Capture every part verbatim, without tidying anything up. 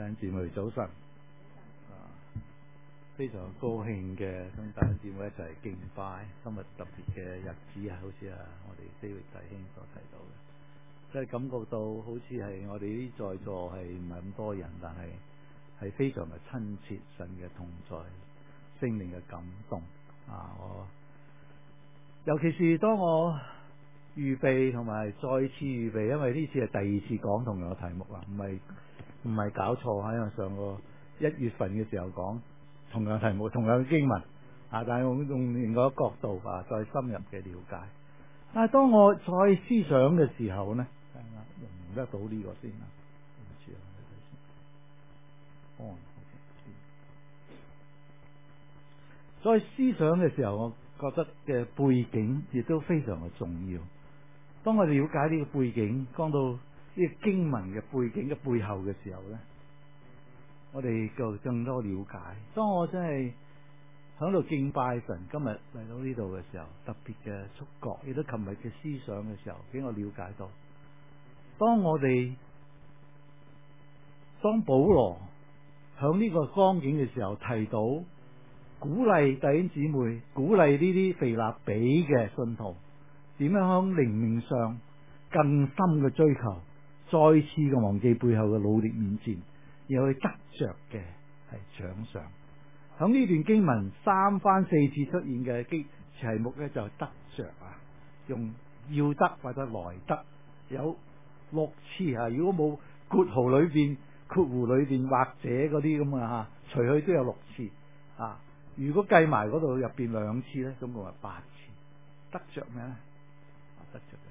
兄姊妹早晨，啊，非常高興嘅同弟兄姊妹一齊敬拜。今日特別嘅日子啊，好似啊我哋呢位弟兄所提到嘅，即係感覺到好似係我哋呢在座係唔係咁多人，但係係非常嘅親切，神嘅同在，聖靈嘅感動啊！我尤其是當我預備同埋再次預備，因為呢次係第二次講同樣嘅題目啦，唔係唔係搞錯啊！因為上個一月份嘅時候講同樣題目、同樣嘅經文啊，但係我用另外一個角度啊，再深入嘅了解。但係當我再思想嘅時候呢，用唔得到呢個先啦，唔知啊，先。哦，再思想嘅時候，我覺得嘅背景亦都非常嘅重要。當我哋了解呢個背景，講到呢個經文嘅背景嘅背後嘅時候呢，我哋就更多了解。當我真係響度敬拜神，今日嚟到呢度嘅時候，特別嘅觸覺，亦都琴日嘅思想嘅時候，俾我了解到，當我哋當保羅響呢個光景嘅時候提到鼓勵弟兄姊妹，鼓勵呢啲腓立比嘅信徒點樣喺靈命上更深嘅追求，再次嘅忘記背後嘅努力面前，然後去得着嘅係獎賞。喺呢段經文三番四次出現嘅經題目咧，就係得着啊，用要得或者來得，有六次啊。如果冇括號裏邊括弧裏邊或者嗰啲咁啊吓，除去都有六次啊。如果計埋嗰度入邊兩次咧，總共係八次。得着咩咧？得着嘅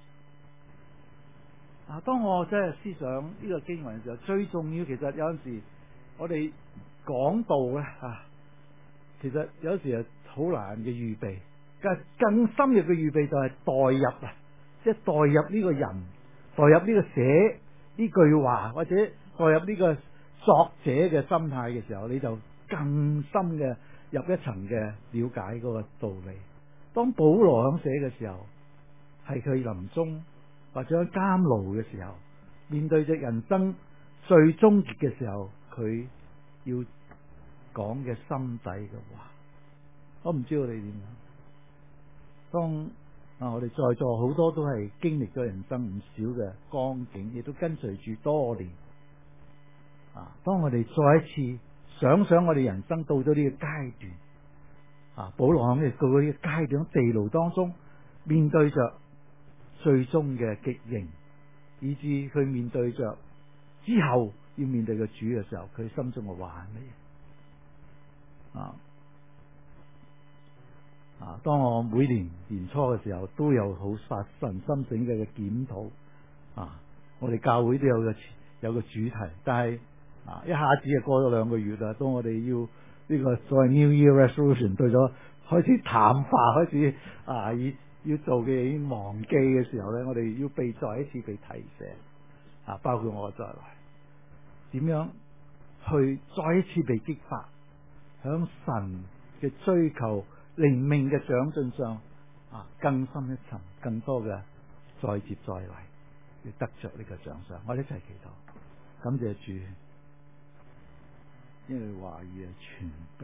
獎賞。啊，當我真係思想呢個經文嘅時候，最重要其實有陣時我哋講道咧啊，其實有時係好難嘅預備。更更深入嘅預備就係代入啊，即係代入呢個人，代入呢個寫呢句話，或者代入呢個作者嘅心態嘅時候，你就更深嘅入一層嘅了解嗰個道理。當保羅咁寫嘅時候，係佢臨終或者喺監牢嘅時候，面對着人生最終結嘅時候，佢要講嘅心底嘅話。我唔知道你點樣。當啊，我哋在座好多都係經歷咗人生唔少嘅光景，亦都跟隨住多年。啊，當我哋再一次想想我哋人生到咗呢個階段，啊，保羅喺到咗呢個階段，地牢當中面對着最終嘅極刑，以至佢面對着之後要面對嘅主嘅時候，佢心中嘅話係乜嘢？啊啊！當我每年年初嘅時候，都有好發神心醒嘅嘅檢討。啊，我哋教會都有個有個主題，但係啊，一下子就過咗兩個月啦。當我哋要呢個所謂 New Year Resolution 對咗開始淡化，開始啊要要做嘅已經忘記嘅時候咧，我哋要被再一次被提醒啊，包括我再來點樣去再一次被激發，響神嘅追求、靈命嘅長進上啊，更深一層、更多嘅再接再厲，要得着呢個獎賞。我哋一齊祈禱，感謝主，因為話語係全備，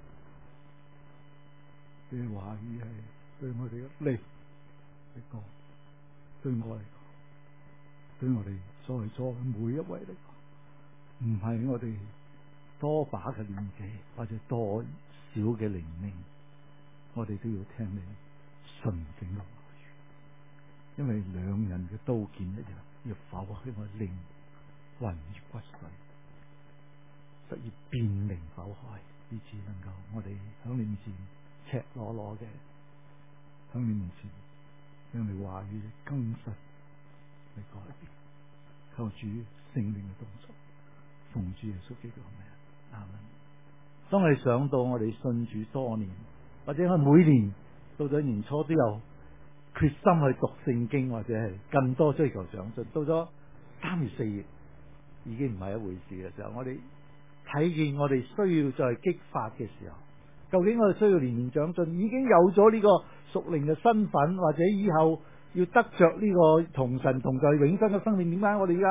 因為話語係對我哋嘅利嚟講，對我嚟講，對我哋在座嘅每一位嚟講，唔係我哋多把嘅年紀或者多少嘅靈命，我哋都要聽你純正嘅話語，因為兩刃嘅刀劍一樣，要剖開我靈魂與骨髓，實以辨明剖開，以致能夠我哋響你面前赤裸裸嘅，響你面前讓你話語嘅更實嚟改變，求主聖靈嘅動作，奉主耶穌基督嘅名，阿門。當我哋想到我哋信主多年，或者我每年到咗年初都有決心去讀聖經，或者係更多追求長進，到咗三月四月已經唔係一回事嘅時候，我哋睇見我哋需要再激發嘅時候，究竟我哋需要年年長進，已經有咗呢個屬靈嘅身份，或者以後要得着呢個同神同在永生嘅生命，點解我哋而家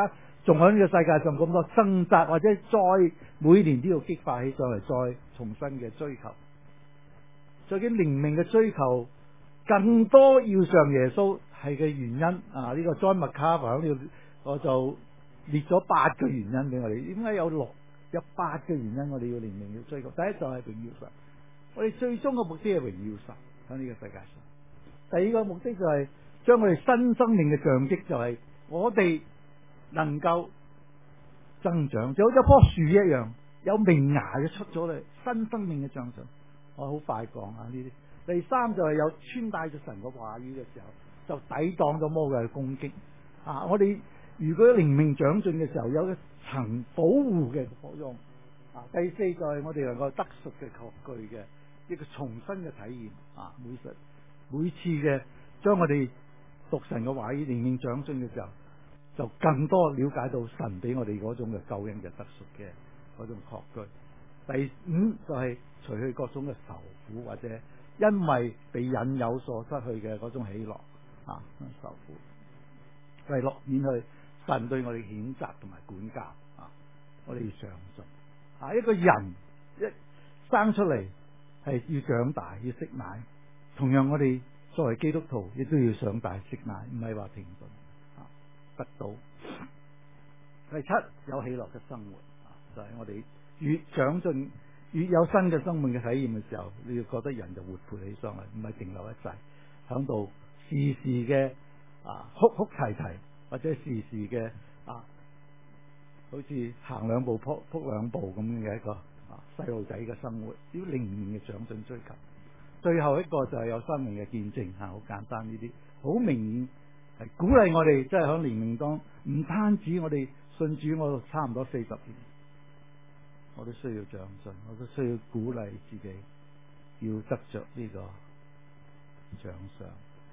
仲喺呢個世界上咁多掙扎，或者再每年都要激發起上嚟，再重新嘅追求，究竟靈命嘅追求更多要上耶穌係嘅原因啊？呢、這個 John MacArthur 喺呢度我就列咗八個原因俾我哋。點解有六有八個原因我哋要靈命要追求？第一就係榮耀神，我哋最終嘅目的係榮耀神喺呢個世界上。第二個目的就係將我哋新生命嘅象徵，就係我哋能夠增長，就好似一棵樹一樣，有苗芽嘅出咗嚟，新生命嘅象徵。我好快講啊呢啲。第三就係有穿戴咗神嘅話語嘅時候，就抵擋咗魔鬼嘅攻擊啊！我哋如果靈命長進嘅時候，有一層保護嘅作用啊。第四就係我哋能夠得贖嘅確據嘅一個重新嘅體驗啊！每時每次嘅將我哋讀神嘅話語，靈命長進嘅時候，就更多了解到神俾我哋嗰種嘅救恩嘅得贖嘅嗰種確據。第五就係除去各種嘅愁苦，或者因為被引誘所失去嘅嗰種喜樂啊，受苦。第六，免去神對我哋譴責同埋管教啊，我哋要上進啊。一個人一生出嚟係要長大，要食奶。同樣我哋作為基督徒亦都要長大食奶，唔係話停頓啊。得到第七，有喜樂嘅生活啊，就係、是、我哋越長進，越有新嘅生命嘅體驗嘅時候，你要覺得人就活潑起上嚟，唔係停留一世響度時時嘅啊哭哭啼啼，或者時時嘅啊好似行兩步撲撲兩步咁嘅一個啊細路仔嘅生活，要靈命嘅長進追求。最後一個就係有生命嘅見證吓，好簡單呢啲，好明顯係鼓勵我哋，即係響靈命當唔單止我哋信主，我差唔多四十年。我都需要長進，我都需要鼓勵自己，要得着呢個獎賞。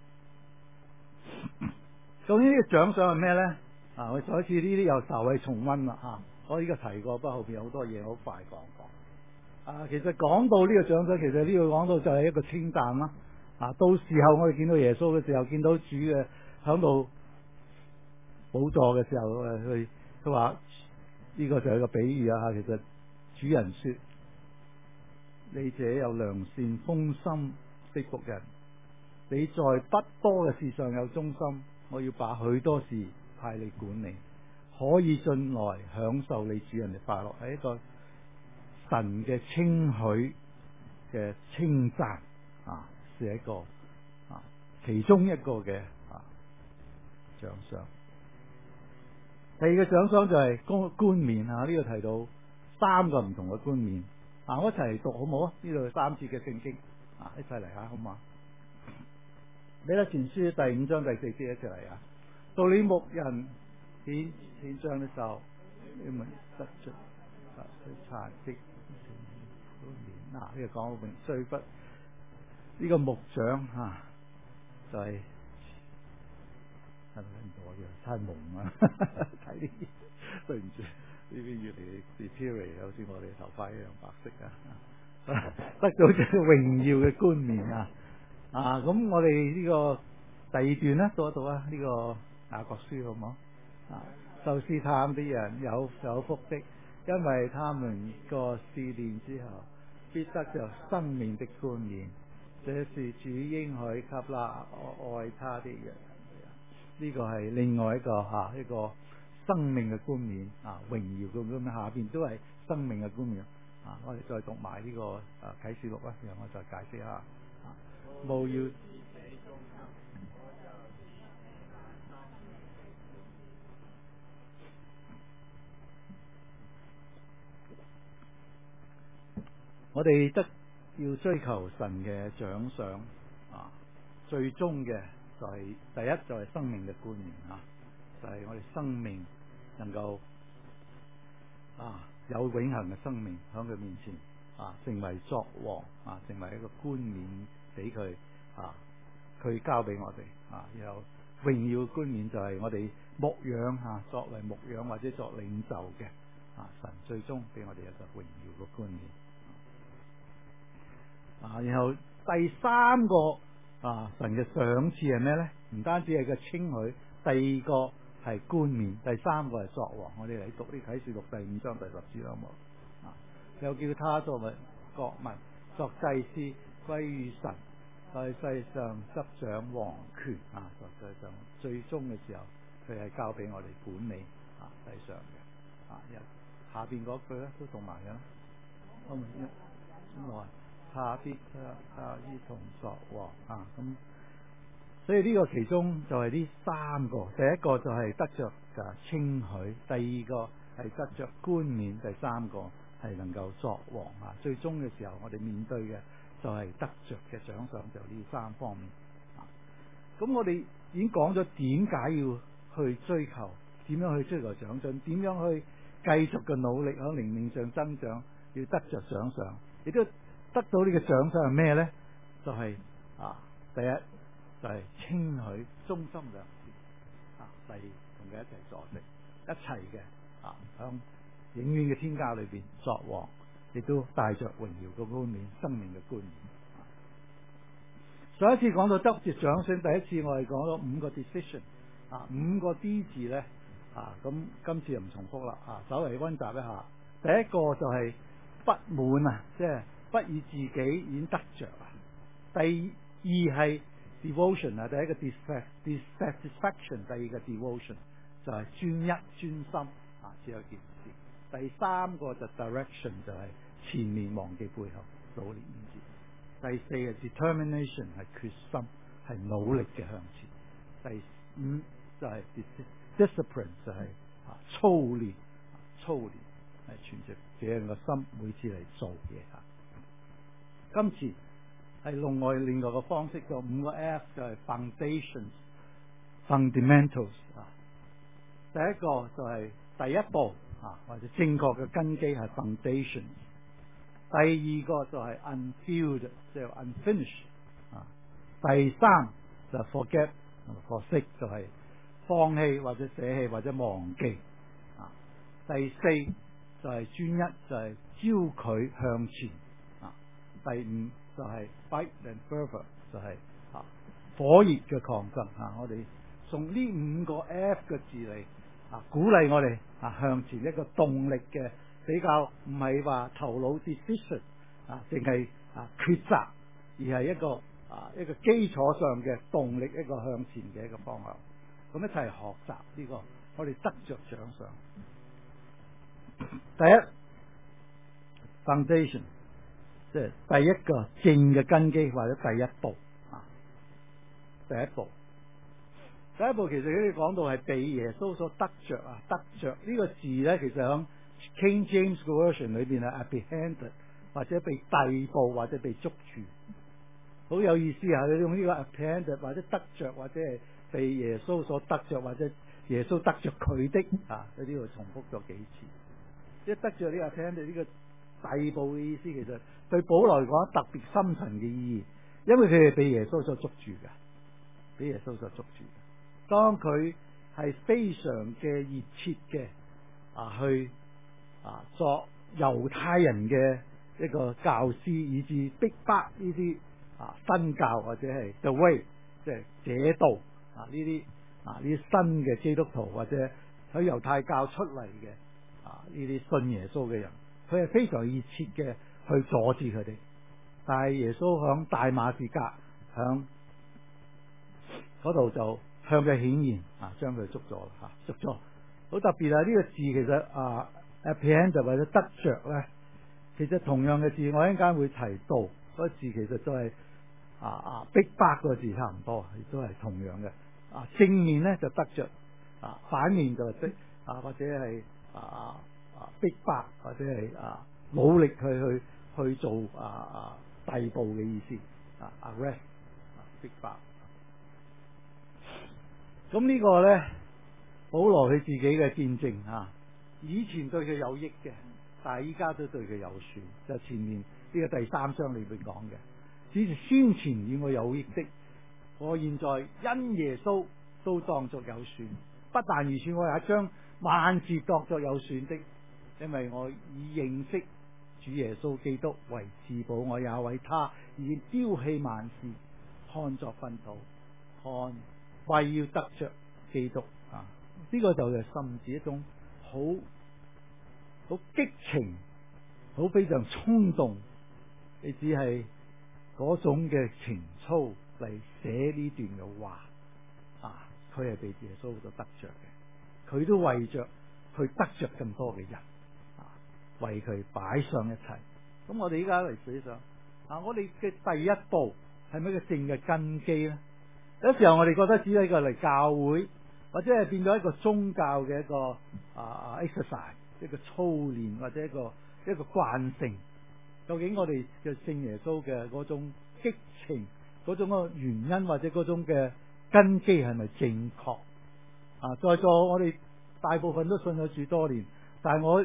究竟呢個獎賞係咩咧？啊，我再一次呢啲又稍微重溫啦吓。我呢個提過，不過後邊有好多嘢好快講講。啊，其實講到呢個獎賞，其實呢個講到就係一個稱讚啦。啊，到時候我哋見到耶穌嘅時候，見到主嘅響度寶座嘅時候，誒，佢佢話呢個就係一個比喻啊。其實。主人說：你這有良善豐心的僕人，你在不多嘅事上有忠心，我要把許多事派你管理，可以進來享受你主人嘅快樂，係一個神嘅稱許嘅稱讚啊，是一個啊其中一個嘅啊獎賞。第二個獎賞就係冠冠冕啊，呢個提到。三個唔同嘅冠冕啊！我一齊讀好唔好啊？呢度三節嘅聖經啊，一齊嚟下好嘛？彼得前書第五章第四節一齊嚟啊！到你牧人顯顯彰嘅時候，你們得出啊最殘的冠冕啊！呢個講明雖不呢個牧長啊，就係睇唔到嘅，太蒙啊！睇呢啲對唔住。呢邊越嚟越 deteriorate，好似我哋頭髮一樣白色啊！得到隻榮耀嘅冠冕啊！啊，咁我哋呢個第二段咧，讀一讀啊！呢、這個雅各書好唔好？啊，受試探啲人有有福的，因為他們個試煉之後，必得着生命的冠冕。這是主應許給那愛他的人。呢、這個係另外一個吓、啊、一個。生命嘅冠冕啊，榮耀嘅冠冕，下邊都係生命嘅冠冕啊！我哋再讀埋呢、這個啊啟示錄啦，然後我再解釋下啊。務要我哋得要追求神嘅獎賞啊，最終嘅就係、是、第一就係生命嘅冠冕啊，就係、是、我哋生命。能夠啊有永恆嘅生命喺佢面前啊，成為作王啊，成為一個冠冕俾佢啊，佢交俾我哋啊，然後榮耀嘅冠冕就係我哋牧養啊，作為牧養或者作領袖嘅啊，神最終俾我哋一個榮耀嘅冠冕啊。然後第三個啊，神嘅賞賜係咩咧？唔單止係個稱許，第二個係冠冕，第三個係作王。我哋嚟讀呢啟示錄第五章第十節好冇？啊，又叫他作為國民，作祭司，歸於神，在世上執掌王權。啊，實際上最終嘅時候，佢係交俾我哋管理啊世上嘅。啊，下邊嗰句咧都讀埋嘅。好唔好？咁來下必他依同作王啊咁。所以呢個其中就係呢三個，第一個就係得着嘅稱許，第二個係得着冠冕，第三個係能夠作王啊！最終嘅時候，我哋面對嘅就係得着嘅獎賞，就呢三方面啊。咁我哋已經講咗點解要去追求，點樣去追求獎賞，點樣去繼續嘅努力喺靈命上增長，要得着獎賞，亦都得到呢個獎賞係咩咧？就係、是、啊，第一。就係稱許忠心良善啊，嚟同佢一齊坐席，一齊嘅啊，響永遠嘅天家裏邊作王，亦都帶着榮耀嘅冠冕、生命嘅冠冕。啊、上一次講到得着獎賞，第一次我哋講咗五個 decision 啊，五個 D 字咧啊，咁今次又唔重複啦啊，稍微溫習一下。第一個就係不滿啊，即係不以自己已經得着啊。第二係devotion 啊，第一個 dissatisfaction， 第二個 devotion 就係專一專心啊，只有件事。第三個就 direction 就係前面忘記背後，努力面前。第四個 determination 係決心，係努力嘅向前。第五就係 discipline 就係啊操練，操練係存着這樣嘅心，每次嚟做嘢啊。今次係另外另外個方式，就五個 F 就係 foundations、fundamentals 啊。第一個就係第一步啊，或者正確嘅根基係 foundations。第二個就係 unfilled，即係 unfinished 啊。第三就係 forget 同 forsake，就係放棄或者捨棄或者忘記啊。第四就係專一，就係招佢向前啊。第五就係 fight and fervor， 就係啊火熱嘅抗爭啊！我哋從呢五個 F 嘅字嚟啊，鼓勵我哋啊向前一個動力嘅，比較唔係話頭腦 decision 啊，淨係啊抉擇，而係一個啊一個基礎上嘅動力，一個向前嘅一個方向。咁一齊學習呢個，我哋得着獎賞。第一 foundation。即係第一個正嘅根基，或者第一步啊，第一步，第一步其實佢哋講到係被耶穌所得着啊，得着呢個字咧，其實響 King James 嘅 version 裏邊係 apprehended， 或者被逮捕，或者被捉住，好有意思啊！你用呢個 apprehended 或者得着，或者係被耶穌所得着，或者耶穌得着佢的啊，喺呢度重複咗幾次，即係得着呢個 apprehended 呢個逮捕嘅意思，其實對保羅嚟講特別深層嘅意義，因為佢係被耶穌所捉住嘅，俾耶穌所捉住嘅。當佢係非常嘅熱切嘅啊，去啊作猶太人嘅一個教師，以致逼迫呢啲啊新教或者係 the way， 即係這道啊呢啲啊呢啲新嘅基督徒，或者喺猶太教出嚟嘅啊呢啲信耶穌嘅人。佢係非常熱切嘅去阻止佢哋，但係耶穌響大馬士革響嗰度就向佢顯現啊，將佢捉咗啦吓，捉咗好特別啊！呢、這個字其實啊 apprehend 就或者得着咧，其實同樣嘅字我一陣間會提到，嗰、那個字其實都係啊啊逼迫個字差唔多，亦都係同樣嘅啊。正面咧就得着啊，反面就係逼啊，或者係啊。啊，逼迫或者係啊，努力去去去做啊啊逮捕嘅意思啊 ，arrest 啊，逼迫。咁呢個咧，保羅佢自己嘅見證啊，以前對佢有益嘅，但係依家都對佢有損。就前面呢個第三章裏邊講嘅，只是先前與我有益的，我現在因耶穌都當作有損。不但如此，我也將萬事當作有損的。因為我以認識主耶穌基督為至寶，我也為他已經丟棄萬事，看作糞土，看為要得着基督啊！ 呢個就係甚至一種好好激情、好非常衝動，你只係嗰種嘅情操嚟寫呢段嘅話啊！佢係被耶穌所得着嘅，佢都為着去得着更多嘅人啊，為佢擺上一切。咁我哋依家嚟寫上啊，我哋嘅第一步係咪一個正嘅根基咧？有時候我哋覺得只係一個嚟教會，或者係變咗一個宗教嘅一個啊 exercise， 一個操練或者一個一個慣性。究竟我哋嘅信耶穌嘅嗰種激情、嗰種嘅原因或者嗰種嘅根基係咪正確？啊，在座我哋大部分都信咗主多年，但係我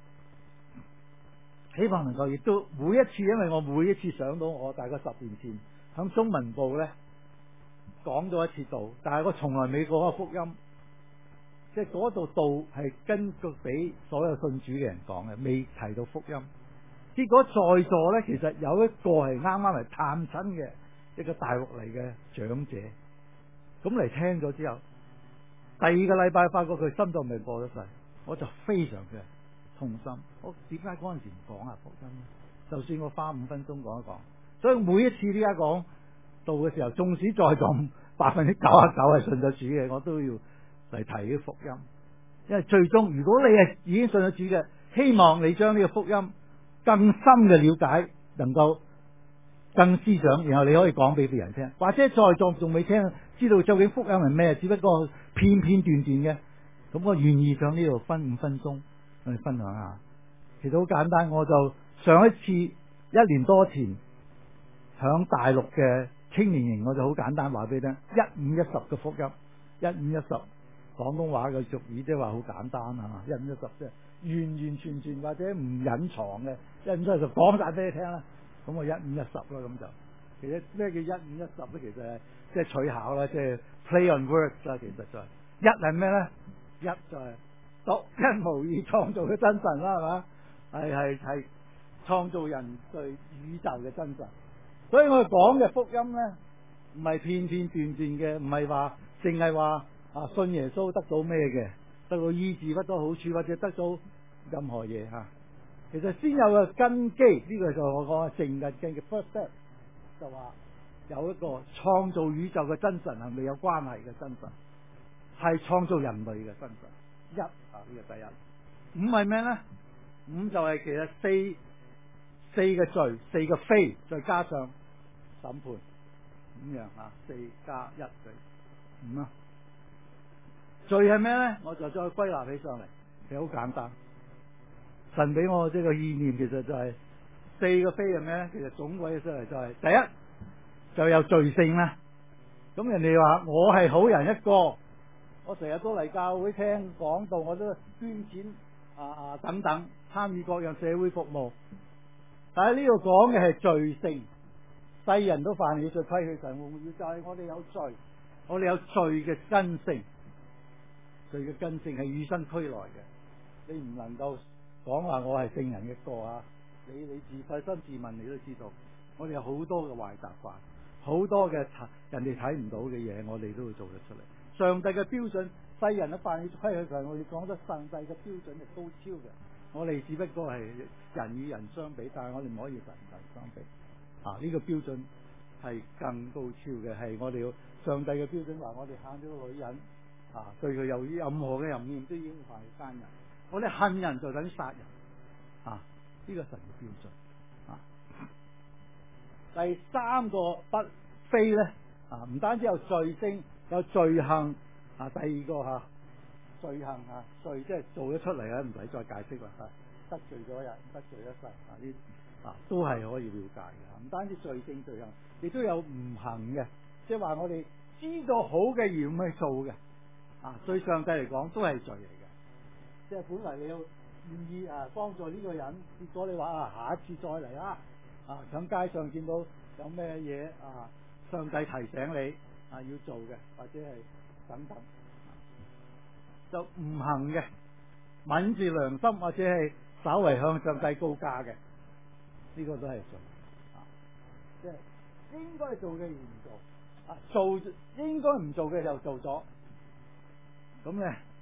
希望能夠亦都每一次，因為我每一次想到我大概十年前響中文部咧講咗一次道，但係我從來未過個福音，即係嗰度道係根據俾所有信主嘅人講嘅，未提到福音。結果在座咧，其實有一個係啱啱嚟探親嘅一個大陸嚟嘅長者，咁嚟聽咗之後，第二個禮拜發覺佢心臟未過得世，我就非常嘅痛心。我點解嗰陣時唔講下福音呢？就算我花五分鐘講一講，所以每一次呢家講道嘅時候，縱使在座百分之九十九係信咗主嘅，我都要嚟提啲福音，因為最終如果你係已經信咗主嘅，希望你將呢個福音更深嘅了解，能夠更思想，然後你可以講俾別人聽，或者在座仲未聽，知道究竟福音係咩，只不過片片段段嘅，咁我願意上呢度分五分鐘去分享下。其實好簡單，我就上一次一年多前響大陸嘅青年營，我就好簡單話俾你聽，一五一十嘅福音，一五一十廣東話嘅俗語，即係話好簡單啊，一五一十即係完完全全或者唔隱藏嘅，一五一十就講晒俾你聽啦。咁我一五一十啦，咁就其實咩叫一五一十咧？其實係即係取巧啦，即係 play on words 啦。其實就係一係咩咧？一就係獨一無二創造嘅真神啦，係嘛？係係係創造人對宇宙嘅真神。所以我哋講嘅福音咧，唔係片片段段嘅，唔係話淨係話啊信耶穌得到咩嘅，得到醫治，得到好處，或者得到任何嘢吓。其實先有個根基，呢個就我講嘅正根基嘅 first step， 就話有一個創造宇宙嘅真神係咪有關係嘅真神，係創造人類嘅真神。一啊呢個第一。五係咩咧？五就係其實四四個罪，四個非，再加上審判，五樣啊，四加一對五啊。罪係咩咧？我就再歸納起上嚟，其實好簡單。神俾我即係個意念，其實就係四個非係咩咧？其實總歸出嚟就係、是、第一就有罪性啦。咁人哋話我係好人一個，我成日都嚟教會聽講道，我都捐錢啊啊等等，參與各樣社會服務。但係呢度講嘅係罪性，世人都犯了罪，虧欠神榮耀，就係、是、我哋有罪，我哋有罪嘅根性，罪嘅根性係與生俱來嘅，你唔能夠講話我係聖人嘅個啊！你你自細心自問，你都知道，我哋有好多嘅壞習慣，好多嘅人哋睇唔到嘅嘢，我哋都會做得出嚟。上帝嘅標準，世人都犯咗規矩，我哋講得上帝嘅標準係高超嘅。我哋只不過係人與人相比，但係我哋唔可以同人相比。啊，呢、這個標準係更高超嘅，係我哋要上帝嘅標準話，我哋喊咗個女人啊，對佢有任何嘅淫念都已經犯奸人。我哋恨人就等於殺人啊！呢、這個神嘅標準啊。第三個不非咧啊，唔單止有罪性，有罪行啊。第二個吓、啊、罪行啊，罪即係做咗出嚟啊，唔使再解釋啦。得罪咗人，得罪一世啊，呢啊都係可以了解嘅。唔單止罪性罪行，亦都有唔行嘅，即係話我哋知道好嘅而唔去做嘅啊。對上帝嚟講都係罪嚟嘅。即係本嚟你要願意啊幫助呢個人，結果你話啊下一次再嚟啊啊，響街上見到有咩嘢啊，上帝提醒你啊要做嘅，或者係等等，啊、就唔行嘅，抿住良心或者係稍為向上帝告假嘅，呢、這個都係罪啊！即係應該做嘅而唔做啊，做應該唔做嘅就做咗，咁咧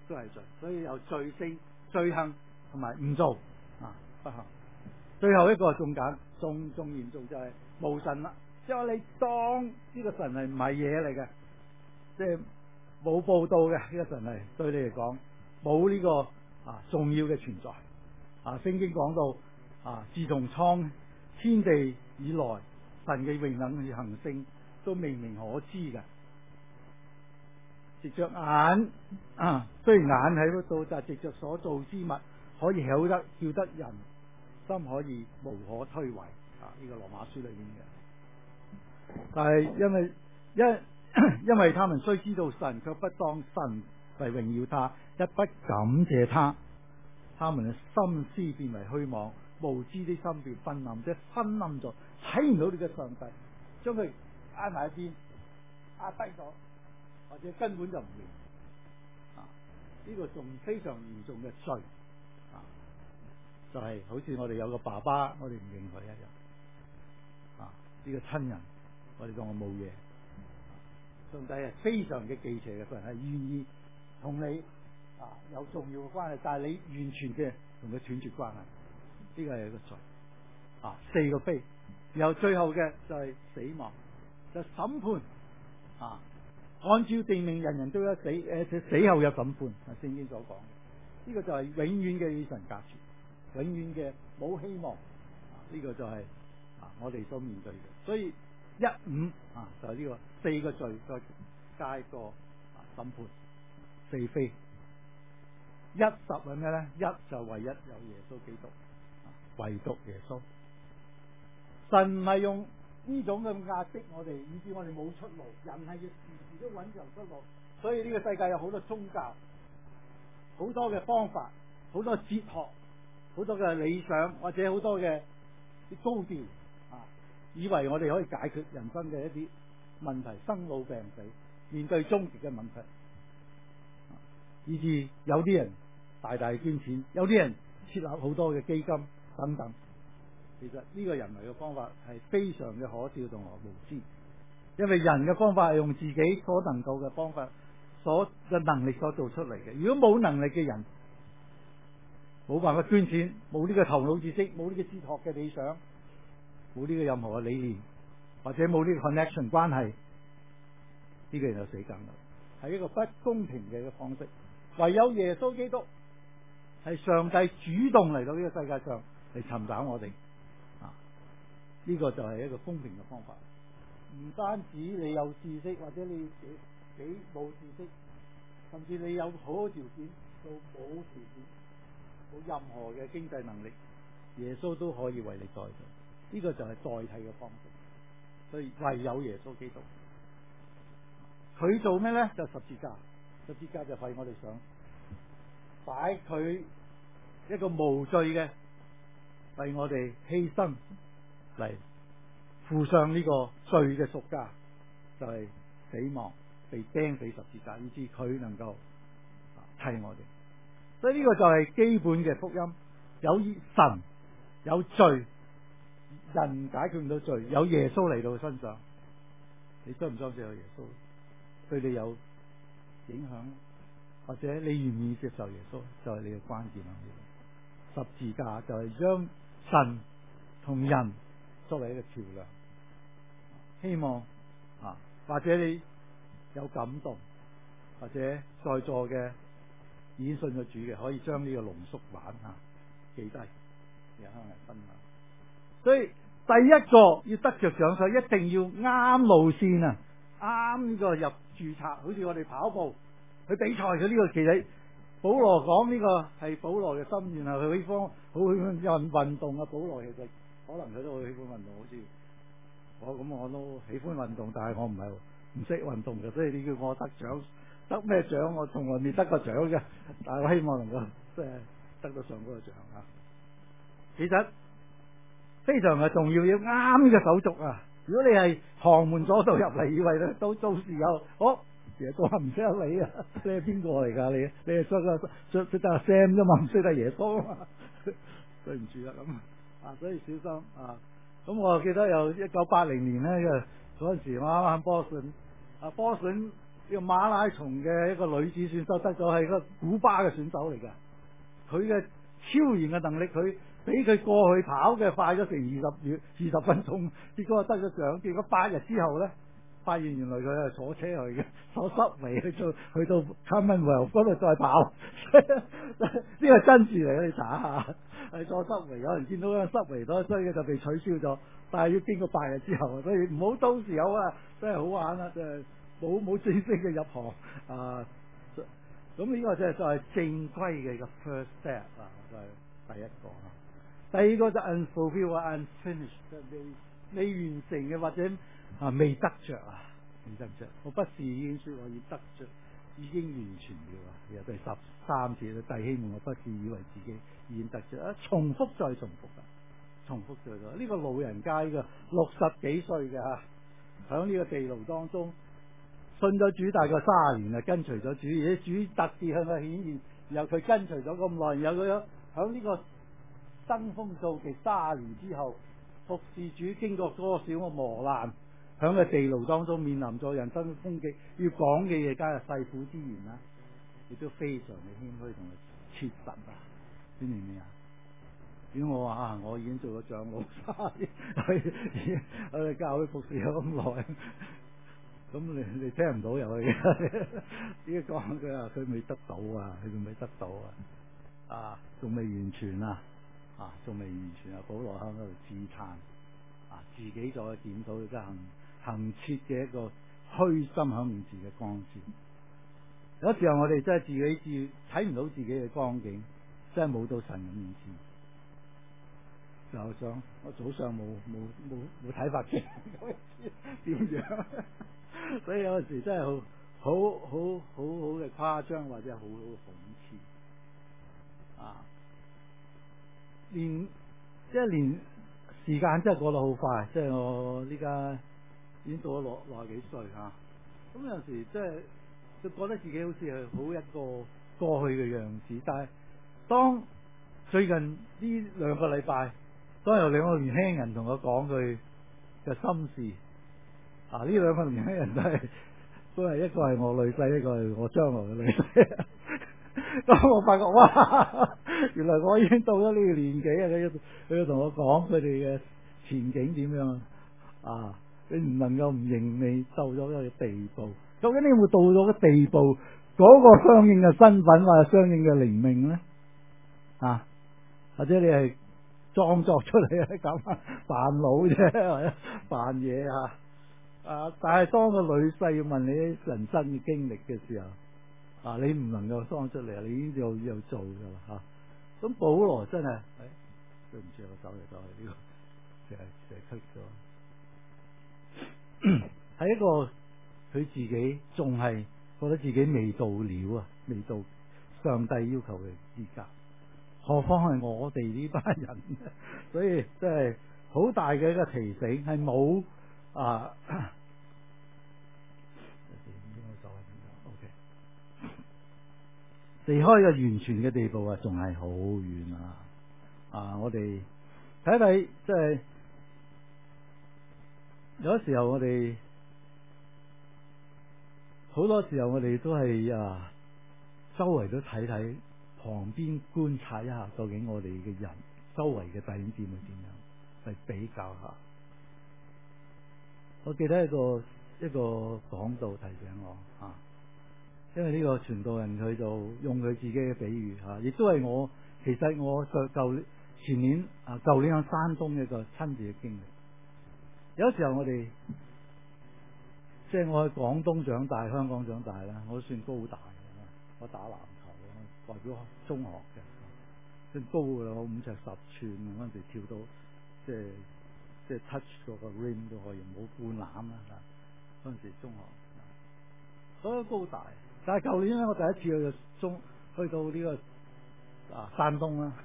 都係罪，所以有罪性、罪行同埋唔做啊不行。最後一個仲簡仲仲嚴重就係無神啦，即係話你當呢個神係唔係嘢嚟嘅，即係冇報道嘅呢個神係對你嚟講冇呢個啊重要嘅存在啊。聖經講到啊，自從創天地以來，神嘅榮能與行性都明明可知嘅。藉着眼啊，雖然眼喺嗰度，就係藉着所造之物可以曉得叫得人心可以無可推諉啊！呢、這個羅馬書裏面嘅，但係因為因因為他們雖知道神，卻不當神為榮耀他，一不感謝他，他們嘅心思變為虛妄，無知的心變昏暗，即係昏暗咗，睇唔到你嘅上帝，將佢壓埋一邊，壓低咗。或者根本就唔明啊！呢、這個仲非常嚴重嘅罪啊，就係、是、好似我哋有個爸爸，我哋唔認佢一樣啊！呢、這個親人，我哋當我冇嘢。上帝係非常嘅忌邪嘅，佢係願意同你啊有重要嘅關係，但係你完全嘅同佢斷絕關係，呢個係一個罪啊！四個非，然後最後嘅就係死亡，就係、審判啊！按照定命，人人都有死，誒，死後有審判。係聖經所講嘅，呢、這個就係永遠嘅與神隔絕，永遠嘅冇希望。呢、這個就係、是、啊，我哋所面對嘅。所以一五啊，就係、是、呢個四個罪再加一個啊審判，四非。一十係咩咧？一就唯一有耶穌基督，啊、唯獨耶穌。神唔係用呢種嘅壓迫我哋，以致我哋冇出路。人係要時時都揾條出路，所以呢個世界有好多宗教，好多嘅方法，好多哲學，好多嘅理想，或者好多嘅啲高調啊，以為我哋可以解決人生嘅一啲問題，生老病死，面對終極嘅問題，啊、以致有啲人大大捐錢，有啲人設立好多嘅基金等等。其實呢個人為嘅方法係非常嘅可笑同埋無知，因為人嘅方法係用自己所能夠嘅方法，所嘅能力所做出嚟嘅。如果冇能力嘅人，冇辦法捐錢，冇呢個頭腦知識，冇呢個哲學嘅理想，冇呢個任何嘅理念，或者冇呢個 connection 關係，呢個人就死梗啦，係一個不公平嘅方式。唯有耶穌基督係上帝主動嚟到呢個世界上嚟尋找我哋。呢個就係一個公平嘅方法，唔單止你有知識，或者你幾幾冇知識，甚至你有好好條件到冇條件，冇任何嘅經濟能力，耶穌都可以為你代替。呢個就係代替嘅方式。所以唯有耶穌基督，佢做咩咧？就十字架，十字架就係我哋想擺佢一個無罪嘅，為我哋犧牲。嚟付上呢個罪嘅贖價，就係、是、死亡，被釘死十字架，以致佢能夠替我哋。所以呢個就係基本嘅福音。有神，有罪，人解決唔到罪，有耶穌嚟到佢身上。你相唔相信有耶穌對你有影響？或者你願意接受耶穌，就係、是、你嘅關鍵啦。十字架就係將神同人作為一個橋樑，希望啊，或者你有感動，或者在座嘅已經信咗主嘅，可以將呢個濃縮版吓、啊、記低，然後嚟分享。所以第一個要得着獎賞，一定要啱路線啊，啱呢個入註冊。好似我哋跑步去比賽，佢呢個其實保羅講呢個係保羅嘅心願啊，佢呢方好喜歡運運動啊，保羅其實。可能佢都好喜歡運動，好似我咁，我都喜歡運動，但係我唔係唔識運動嘅，所以你叫我得獎，得咩獎？我從來未得過獎嘅，但係我希望能夠即係得到上嗰個獎啊！其實非常嘅重要，要啱呢個手續啊！如果你係旁門左道入嚟，以為咧到到時候，哦，耶穌唔識得你啊！你係邊個嚟㗎？你你係識得識識得阿 Sam 啫嘛，唔識得耶穌啊嘛？對唔住啦咁。啊，所以小心啊！咁我記得有一九八零年咧，嗰陣時我啱啱波士頓，啊波士頓個馬拉松嘅一個女子選手，得咗係一個古巴嘅選手嚟嘅。佢嘅超然嘅能力，佢比佢過去跑嘅快咗成二十秒二十分鐘，結果得咗獎。結果八日之後咧，發現原來佢係坐車去嘅，坐濕維去到去到 Commonwealth 嗰度再跑。呢個真事嚟嘅，你查下。係坐濕維，有人見到嗰個濕維多，所以就被取消咗。但係要經過八日之後，所以唔好到時候啊，真係好玩啦，真係冇冇正式嘅入行啊。咁呢個就係就係正規嘅個 first step 啊，就係第一個啊。第二個就 unfulfilled 啊 unfinished， 未未完成嘅或者啊未得着啊，未得着。我不是已經說我已得着，已經完全了啊。又第十三節，弟兄們，我不是以為自己已經得着啊，重複再重複啊，重複再重複。呢個老人家呢個六十幾歲嘅嚇，喺呢個地牢當中。信咗主大概三十年啦，跟隨咗主，而且主特別向佢顯現，然後佢跟隨咗咁耐，然後佢喺呢個登峰造極三十年之後，服侍主經過多少個磨難，喺個地牢當中面臨咗人生風景，要講嘅嘢加入肺腑之言啦，亦都非常嘅謙虛同埋切實啊，知唔知咩啊？如果我話啊，我已經做咗長老三十年，我哋教會服侍咗咁耐。咁你你聽唔到又去嘅，呢個講佢話佢未得到啊，佢仲未得到啊，啊仲未完全啊，啊仲未完全啊，保羅喺度自嘆啊，自己再檢討佢嘅行行切嘅一個虛心喺面前嘅光線。有時候我哋真係自己自睇唔到自己嘅光景，真係冇到神嘅面前。就想我早上冇冇冇冇睇法嘅，點樣？所以有陣時真係好好好好好嘅誇張，或者好好嘅諷刺啊！連即係連時間真係過得好快，即係我呢家已經到咗六六十幾歲吓，咁有陣時即係就覺得自己好似係好一個過去嘅樣子，但係當最近呢兩個禮拜，當有兩個年輕人同我講佢嘅心事。啊！呢兩個年輕人都係都係一個係我女婿，一個係我將來嘅女婿。當我發覺哇，原來我已經到咗呢個年紀啊！佢佢要同我講佢哋嘅前景點樣啊？你唔能夠唔認你到咗一個地步。究竟你有冇到咗個地步，嗰個相應嘅身份或者相應嘅靈命咧？啊，或者你係裝作出嚟啊，咁扮老啫，或者扮嘢啊？啊！但係當個女婿要問你啲人生嘅經歷嘅時候，啊，你唔能夠裝出嚟，你已經有有做噶啦吓。咁、啊、保羅真係，誒、哎，對唔住，我手嚟手嚟呢個，成日成日咳咗。係一個佢自己仲係覺得自己未到了啊，未到上帝要求嘅資格，何況係我哋呢班人，所以真係好大嘅一個提醒，係冇。啊，離開個完全嘅地步啊，仲係好遠啊！啊，我哋睇睇，即係有時候我哋好多時候我哋都係啊，周圍都睇睇，旁邊觀察一下，究竟我哋嘅人周圍嘅弟兄姊妹點樣，嚟比較下。我記得一個一個講道提醒我啊，因為呢個傳道人佢就用佢自己嘅比喻吓，亦都係我其實我舊舊前年啊舊年喺山東一個親自嘅經歷。有時候我哋即係我喺廣東長大，香港長大啦，我都算高大嘅，我打籃球，代表中學嘅，算高噶啦，我五尺十寸，嗰陣時跳到即係。即係 touch 嗰個 rim 都可以，冇半籃啦嚇。嗰陣時中學，所以高大。但係舊年咧，我第一次去中去到呢、這個啊山東啦。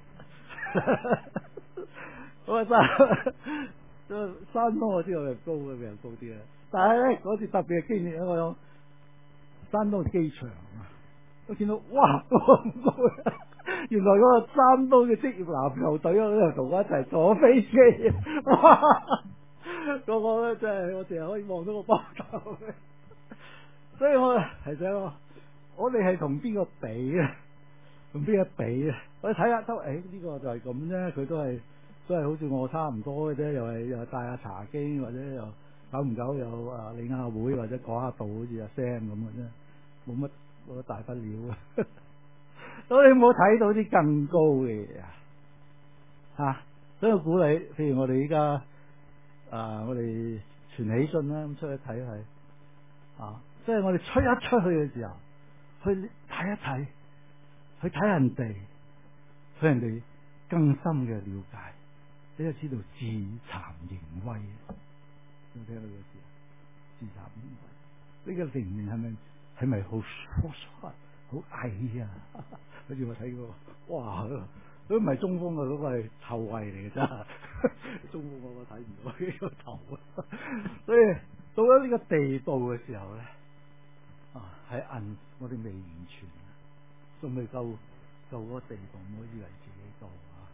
咁啊山，山東我知道係高嘅，比較高啲啦。但係咧嗰次特別嘅經驗咧，我有山東機場啊，我見到哇咁高啊！原來嗰個山東嘅職業籃球隊喺度同我一齊坐飛機，哇！嗰個咧真係我淨係可以望到個膊頭。 所以我提醒我，我哋係同邊個比啊？同邊個比啊？我哋睇下都，誒、哎、呢、這個就係咁啫，佢都係都係好似我差唔多嘅啫，又係又帶下查經，或者又久唔久又啊領下會，或者講下道，好似阿 Sam 咁嘅啫，冇乜冇乜大不了啊！所以冇睇到啲更高嘅嘢啊！吓，所以我鼓勵，譬如我哋依家啊，我哋傳喜信啦，咁出去睇睇啊，即係我哋出一出去嘅時候，去睇一睇，去睇人哋，去人哋更深嘅了解，你就知道自慚形穢。有冇聽到呢個字？自慚形穢，呢個靈命係咪係咪好疏忽、好矮啊？好似我睇過，哇！都唔係中鋒啊，嗰個係後衛嚟嘅啫。中鋒我我睇唔到呢個頭啊，所以到咗呢個地步嘅時候咧，啊喺暗，我哋未完全，仲未夠夠嗰個地步，唔好以為自己到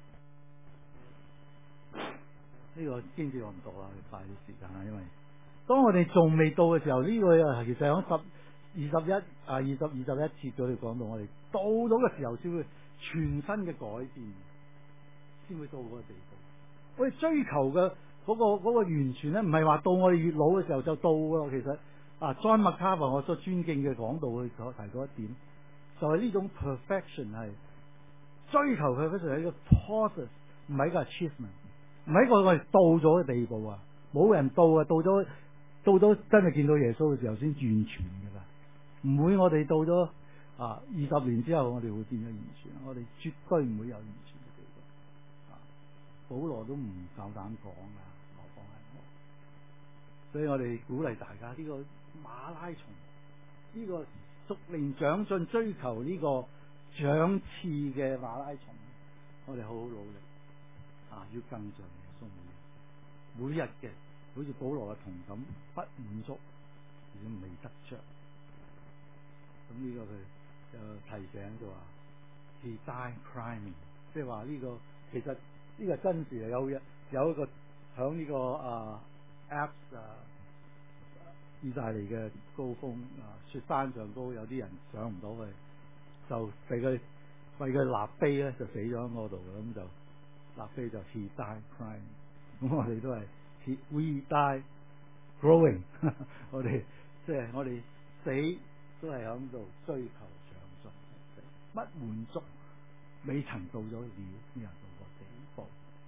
啊。呢個經節我唔讀啦，快啲時間啦，因為當我哋仲未到嘅時候，呢個又其實喺十二十一啊二十二十一節嗰度講到，我哋到咗嘅時候先會全新嘅改變，先會到嗰個地步。我哋追求嘅嗰個嗰個完全咧，唔係話到我哋越老嘅時候就到咯。其實啊，John MacArthur 我所尊敬嘅講道佢所提到一點，就係呢種 perfection 係追求 perfection 係一個 process， 唔係一個 achievement， 唔係一個我哋到咗嘅地步啊！冇人到啊，到咗到咗真係見到耶穌嘅時候先完全噶啦，唔會我哋到咗啊二十年之後我哋會變咗完全，我哋絕對唔會有完全嘅地步。啊，保羅都唔夠膽講啊，何況係我。所以我哋鼓勵大家呢個馬拉松，呢個屬靈長進追求呢個長次嘅馬拉松，我哋好好努力啊，要更上耶穌，每日嘅好似保羅嘅同感不滿足，而且未得着。咁呢個佢就提醒就話 He died crying， 即係話呢個其實呢個真實係有一有一個響呢、這個啊 Apps 啊意大利嘅高峰啊雪山上高，有啲人上唔到去，就俾佢為佢立碑咧，就死咗喺嗰度，咁就立碑就 He died crying。咁我哋都係 He we die growing 我哋即係我哋死都係響度追求長進，乜滿足未曾到咗了呢人到個地步。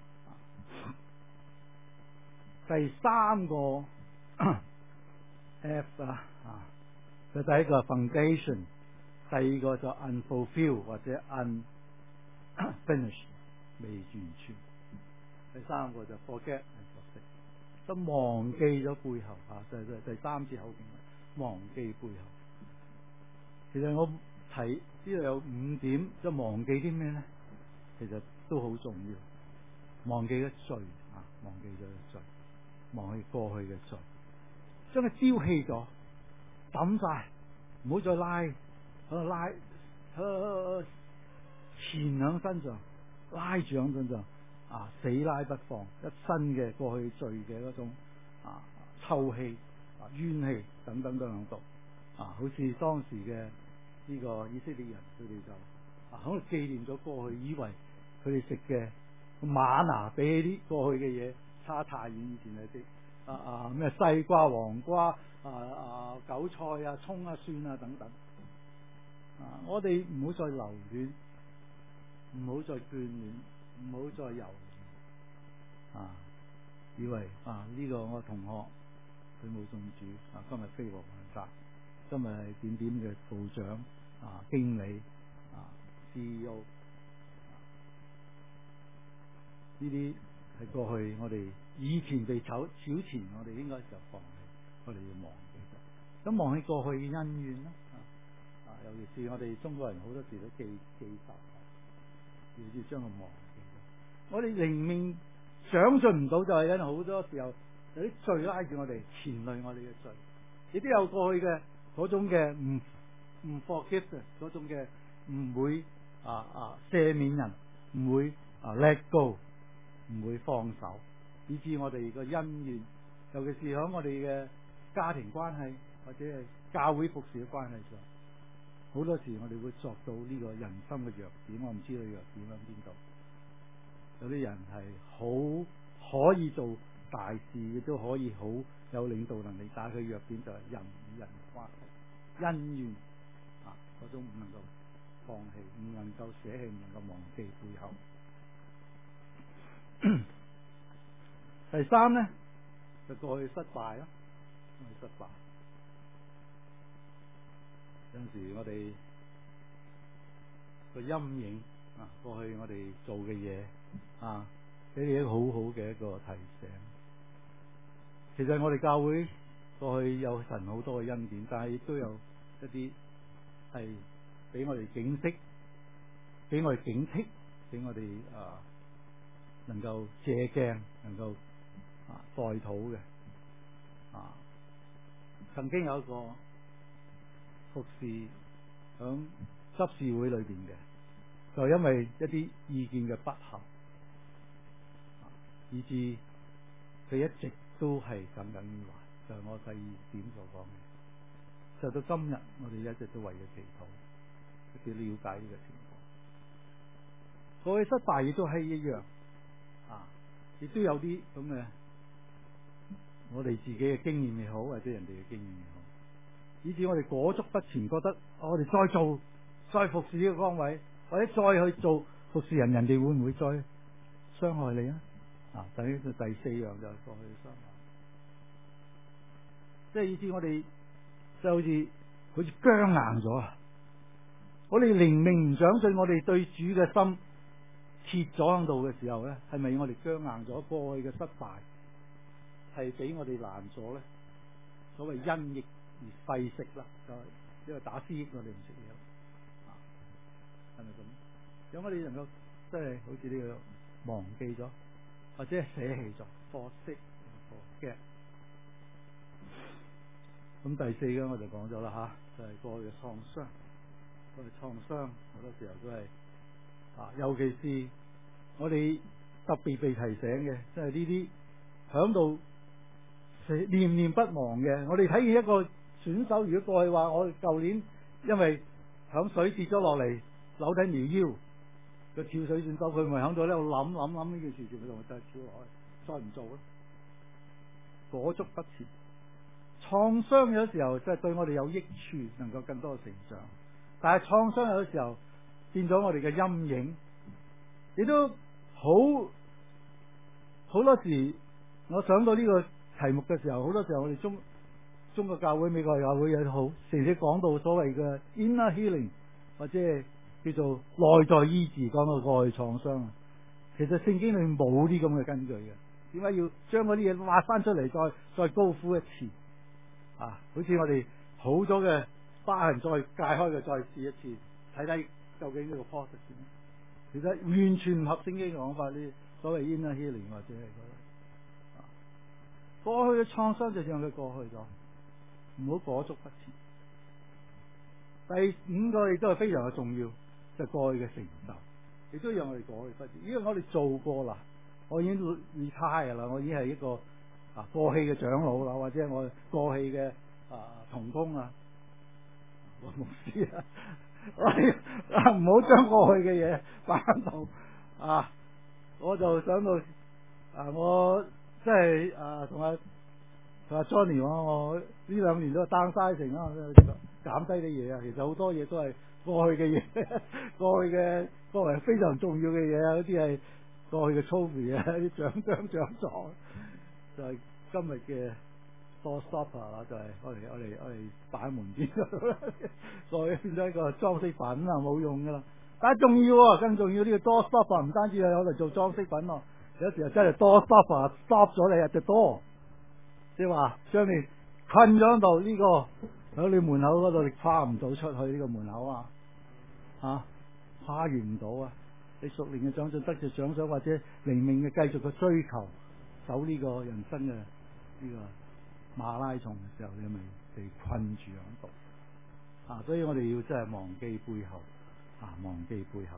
第三個 F 啊啊，就第一個 foundation， 第二個就 unfulfilled 或者 unfinished 未完全，第三個就 forget and forsake， 都忘記咗背後啊，就係第三次口徑，忘記背後。其實我睇呢度有五點，就忘記啲咩咧？其實都好重要，忘記嘅罪啊，忘記咗嘅罪，忘記過去嘅罪，將佢丟棄咗，抌晒，唔好再拉，喺度拉，喺纏喺身上，拉住喺身上，啊，死拉不放，一身嘅過去罪嘅嗰種啊臭氣、啊冤氣等等都喺度，啊，好似當時嘅呢個以色列人，佢哋就啊喺度紀念咗過去，以為佢哋食嘅瑪拿比起啲過去嘅嘢差太遠，以前係啲。啊啊咩西瓜、黃瓜、啊啊韭菜啊、蔥啊、蒜啊等等，啊我哋唔好再留戀，唔好再眷戀，唔好再猶豫，啊以為啊呢、這個我同學佢冇信主，啊今日飛黃騰達，今日係點點嘅部長啊經理啊 C E O， 呢啲係過去我哋以前被炒小錢，我哋應該就放棄，我哋要忘記咗。咁忘記過去嘅恩怨啦，啊，尤其是我哋中國人好多時都記記仇，要要將佢忘記咗。我哋靈命長進唔到，就係因為好多時候有啲罪拉住我哋，纏累我哋嘅罪，亦都有過去嘅嗰種嘅唔唔 forgive 嗰種嘅唔會啊啊赦免人，唔會啊 let go，唔會放手，以致我哋個恩怨，尤其是喺我哋嘅家庭關係或者係教會服侍嘅關係上，好多時我哋會作到呢個人心嘅弱點。我唔知道弱點喺邊度。有啲人係好可以做大事，亦都可以好有領導能力，但係佢弱點就係人與人關係、恩怨啊，嗰種唔能夠放棄，唔能夠捨棄，唔能夠忘記背後。第三咧就過去失敗啦，過去失敗。有陣時我哋個陰影啊，過去我哋做嘅嘢啊，俾你一個好好嘅一個提醒。其實我哋教會過去有神好多嘅恩典，但係亦都有一啲係俾我哋警惕，俾我哋警惕，俾我哋啊能夠借鏡，能夠啊代禱嘅啊。曾經有一個服侍響執事會裏邊嘅，就因為一啲意見嘅不合，以致佢一直都係耿耿於懷，就係我第二點所講嘅。就到今日，我哋一直都為佢祈禱，去了解呢個情況。過去失敗亦都係一樣啊，亦都有啲咁嘅，我哋自己嘅經驗也好，或者人哋嘅經驗也好，以致我哋裹足不前，覺得我哋再做再服侍呢個崗位，或者再去做服侍人，人哋會唔會再傷害你啊？啊，等於第四樣就係過去傷害，即係以致我哋就好似好似僵硬咗啊！我哋靈命唔相信，我哋對主嘅心切咗喺度嘅時候咧，係咪我哋僵硬咗？過去嘅失敗係俾我哋難咗咧？所謂因疫而廢食啦，就係因為打私疫我哋唔食嘢，啊，係咪咁？有我哋能夠即係好似呢個忘記咗，或者係捨棄咗，forsake forget。咁第四個我就講咗啦吓，就係、是、過去嘅創傷，過去創傷好多時候都係啊，尤其是我哋特別被提醒嘅，即係呢啲響度念念不忘嘅。我哋睇見一個選手，如果過去話我舊年因為響水跌咗落嚟，扭低條腰，個跳水選手佢咪響度咧度諗諗諗呢件事，全部同佢就跳落去，再唔做啦，裹足不前。創傷有時候即係對我哋有益處，能夠更多嘅成長，但係創傷有時候變咗我哋嘅陰影，亦都好好多時。我想到呢個題目嘅時候，好多時候我哋中中國教會、美國教會有好成日講到所謂嘅 inner healing， 或者係叫做內在醫治，講到過去創傷。其實聖經裏冇啲咁嘅根據嘅，點解要將嗰啲嘢挖翻出嚟，再再高呼一次？啊！好似我哋好咗嘅疤痕，再解開嘅，再試一次，睇睇究竟呢個 process 點？其實完全唔合聖經嘅講法，呢所謂 inner healing 或者係嗰個啊，過去嘅創傷就讓佢過去咗，唔好裹足不前。第五個亦都係非常嘅重要，就係、過去嘅成就，亦都讓我哋過去不前。因為我哋做過啦，我已經 retire 啦，我已經係一個。啊，過氣嘅長老啦，或者我過氣嘅啊同工啊，我牧師啊，啊唔好將過去嘅嘢擺喺度啊！我就想到啊，我即係啊同阿同阿 Johnny 講，我呢兩年都 downsizing 啊，減低啲嘢啊。其實好多嘢都係過去嘅嘢，過去嘅過為非常重要嘅嘢啊，嗰啲係過去嘅 trophy 啊，啲獎章獎狀。就係今日嘅 door stopper 啦，就係我哋我哋我哋擺喺門邊度，所以變咗一個裝飾品啊，冇用噶啦。但係重要啊，更重要呢、這個 door stopper 唔單止係攞嚟做裝飾品咯，有時候真係 door stopper stop 咗你 at the door，即係話將你困咗喺度，呢個喺你門口嗰度，你跨唔到出去呢個門口啊，吓跨越唔到啊！你屬靈嘅長進，得着獎賞，或者靈命嘅繼續嘅追求。走呢個人生嘅呢個馬拉松嘅時候，你咪被困住喺度啊！所以我哋要真係忘記背後啊，忘記背後。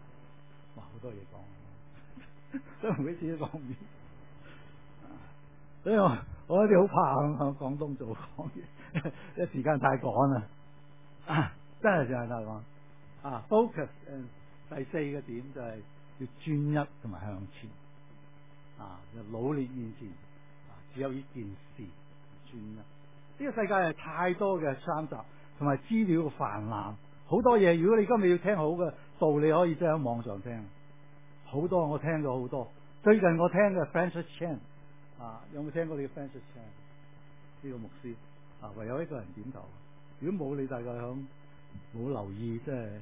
哇，好多嘢講，都每次都講唔完。 所以我我有啲好怕響廣東做講嘢，因為時間太趕啦，啊，真係時間太趕啊 ！Focus，誒，第四個點就係要專一同埋向前啊，就努力面前啊，只有呢件事專一。呢個世界係太多嘅參雜同埋資料嘅泛濫，好多嘢。如果你今日要聽好嘅道理，可以即係喺網上聽。好多我聽咗好多。最近我聽嘅 Francis Chan 啊，有冇聽過你嘅 Francis Chan 呢個牧師啊？唯有一個人點頭。如果冇你，大概響冇留意，即係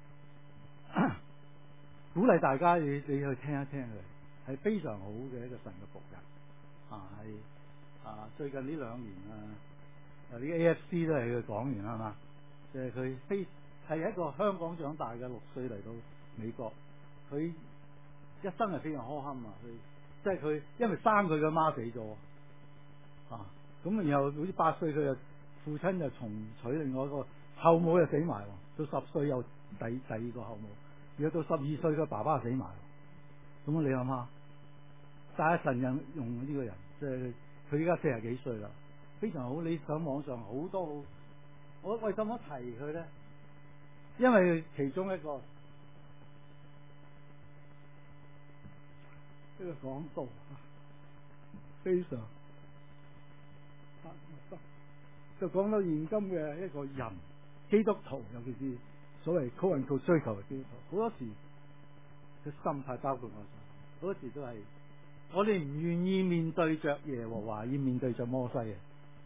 鼓勵大家你你去聽一聽佢，係非常好嘅一個神嘅僕人啊！係啊，最近呢兩年啊。啊！啲 A F C 都係佢講完係嘛？即係佢非係一個香港長大嘅六歲嚟到美國，佢一生係非常苛刻啊！佢即係佢因為生佢嘅媽死咗啊，咁然後好似八歲佢就父親就重娶另外一個後母又死埋，到十歲又第第二個後母，然後到十二歲佢爸爸死埋，咁你諗下，但係神人用呢個人，即係佢依家四十幾歲啦。非常好，你上網上好多好，我為什麼提佢咧？因為其中一個呢個講道非常就講到現今嘅一個人基督徒，尤其是所謂高人高追求嘅基督徒，好多時嘅心態包括我，好多時都係我哋唔願意面對着耶和華，要面對着摩西嘅。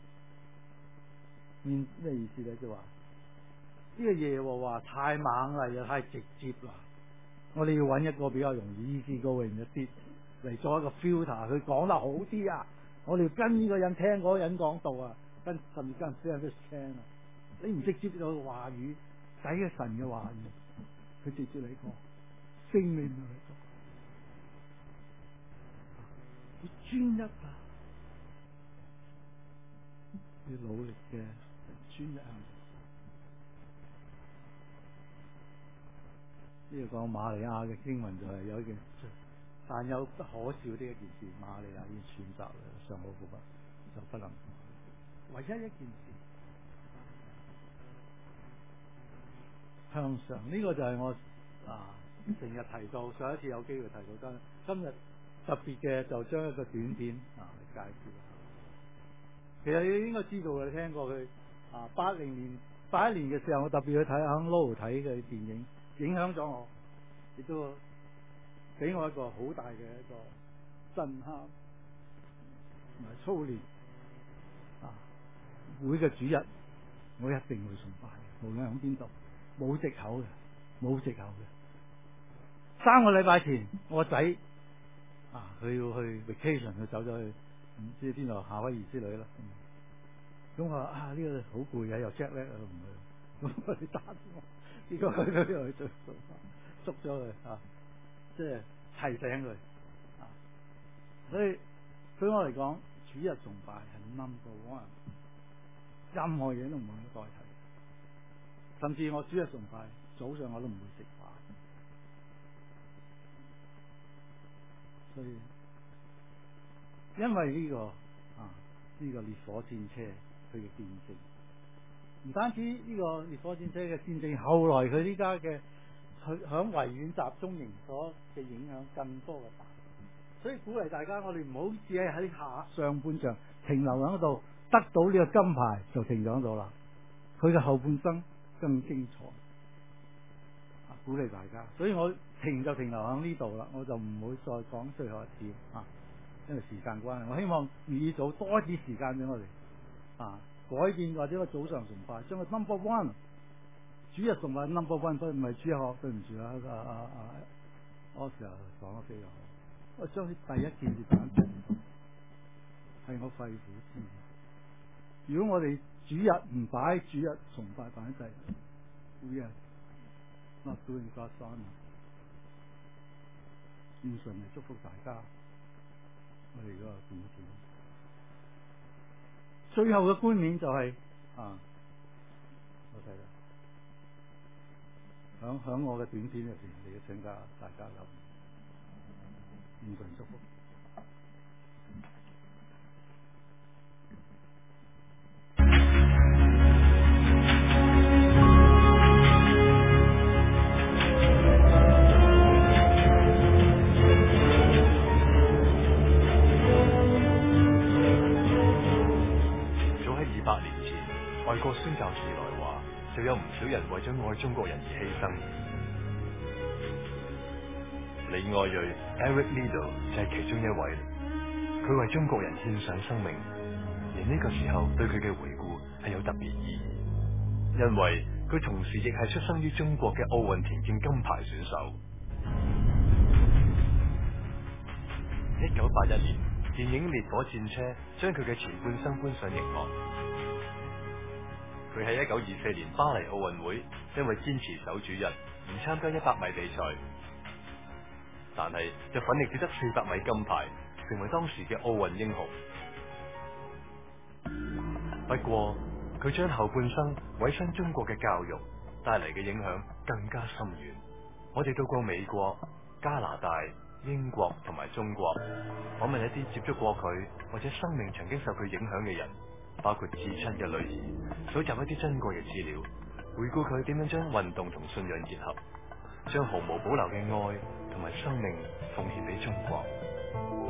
面咩意思咧？就話呢個耶和華太猛啦，又太直接啦。我哋要揾一個比較容易 easy going 一啲嚟做一個 filter，佢講得好啲啊！我哋要跟呢個人聽嗰個人講道啊，跟甚至跟啲人都聽啊。你唔直接有話語，使嘅神嘅話語，佢直接你講，聖靈同你講，要專一啊！要努力嘅專一啊！呢個講瑪利亞嘅經文就係有一件，但有不可笑的一件事，瑪利亞要選擇上好福分，就不能唯一一件事向上。呢、這個就係我啊成日提到，上一次有機會提到，今今日特別嘅就將一個短片啊嚟介紹。其實你應該知道嘅，你聽過佢啊八零年八一年嘅時候，我特別去睇響 Low 睇嘅電影，影響咗我，亦都俾我一個好大嘅一個震撼同埋操練啊！每個主日我一定會崇拜，無論喺邊度，冇藉口嘅，冇藉口嘅。三個禮拜前，我個仔啊，佢要去 vacation，佢走咗去唔知邊度夏威夷之類啦。咁我話啊呢、這個好攰嘅，又 jet lag 啊，唔去。咁我哋打住我，結果佢佢又去做捉咗佢啊！即係提醒佢啊！所以對我嚟講，主日崇拜係 number one，任何嘢都唔可以代替。甚至我主日崇拜早上我都唔會食飯，所以因為呢、這個啊呢、這個烈火戰車佢嘅見證，唔單止呢個烈火戰車嘅見證，後來佢呢家嘅佢響維園集中營所嘅影響更多嘅大，所以鼓勵大家，我哋唔好只係喺下上半場停留喺度，得到呢個金牌就停咗喺度啦。佢嘅後半生更精彩，啊！鼓勵大家，所以我停就停留喺呢度啦，我就唔會再講最後一點啊，因為時間關係。我希望預意早多一啲時間俾我哋啊，改變或者個早上崇拜，將個 number one 主日崇拜 number one， 所以唔係主日學，對唔住啊啊啊啊！我時候講得非常好，我將啲第一件事擺喺前頭，係我肺腑之言。如果我哋主日唔擺主日崇拜擺喺第會啊，not doing God's honor。願神嚟祝福大家，我哋嗰個短片。最後嘅冠冕就係、是、啊，我睇啦，響響我嘅短片入邊，你要請教大家留意，願神祝福。 來華，就有唔少人為咗愛中國人而犧牲。李愛銳 Eric Liddell 就係其中一位，佢為中國人獻上生命，而呢個時候對佢嘅回顧係有特別意義，因為佢同時亦係出生於中國嘅奧運田徑金牌選手。一九八一年，電影《烈火戰車》將佢嘅前半生搬上熒幕。佢喺一九二四年巴黎奧運會，因為堅持守主日，唔參加一百米比賽，但係就奮力奪得四百米金牌，成為當時嘅奧運英雄。不過，佢將後半生委身中國嘅教育，帶嚟嘅影響更加深遠。我哋到過美國、加拿大、英國同埋中國，訪問一啲接觸過佢或者生命曾經受佢影響嘅人，包括至親嘅女兒，搜集一啲珍貴嘅資料，回顧佢點樣將運動同信仰結合，將毫無保留嘅愛同埋生命奉獻俾中國。